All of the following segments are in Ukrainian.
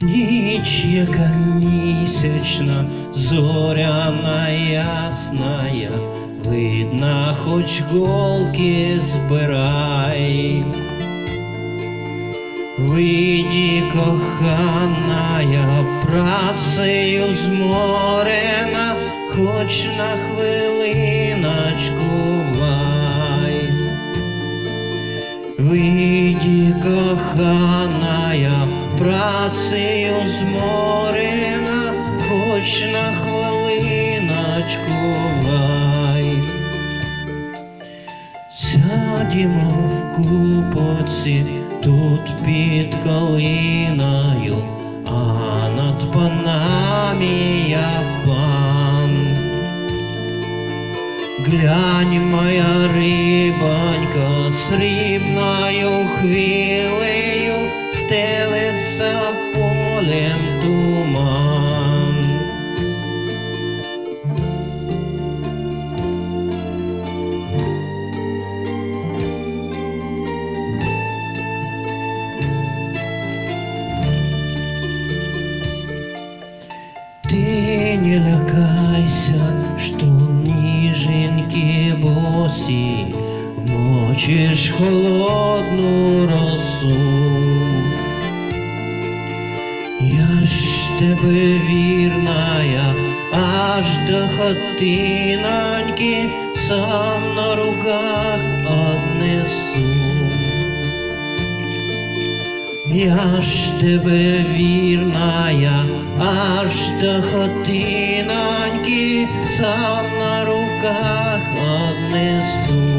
Ніч, яка місячна, зоряна ясная, видно, хоч голки збирай. Вийди, коханая, працею зморена, хоч на хвилиночку вай. Вийди, коханая, працею зморена, хоч на хвилиночку вай. Сядімо в купоці тут під калиною, а над панами я пан. Глянь, моя рибонька, срібною хвилею стелиться полем туман. Ты не лякайся, что ниженьки боси мочишь холодную росу. Я ж тебе вірная, аж до хатиноньки сам на руках однесу. Я ж тебе вірная, аж до хатиноньки сам на руках однесу.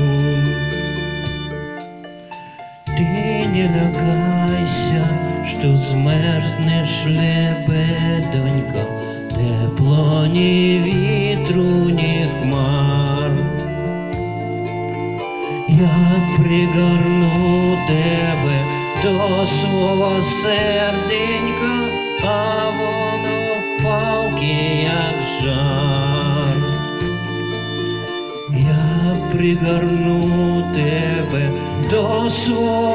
Ти не лякайся, що змерзнеш, лебедонька, тепло ні вітру, ні хмар. Я пригорну тебе до свого серденька, а воно палки, як жар. Я пригорну тебе до свого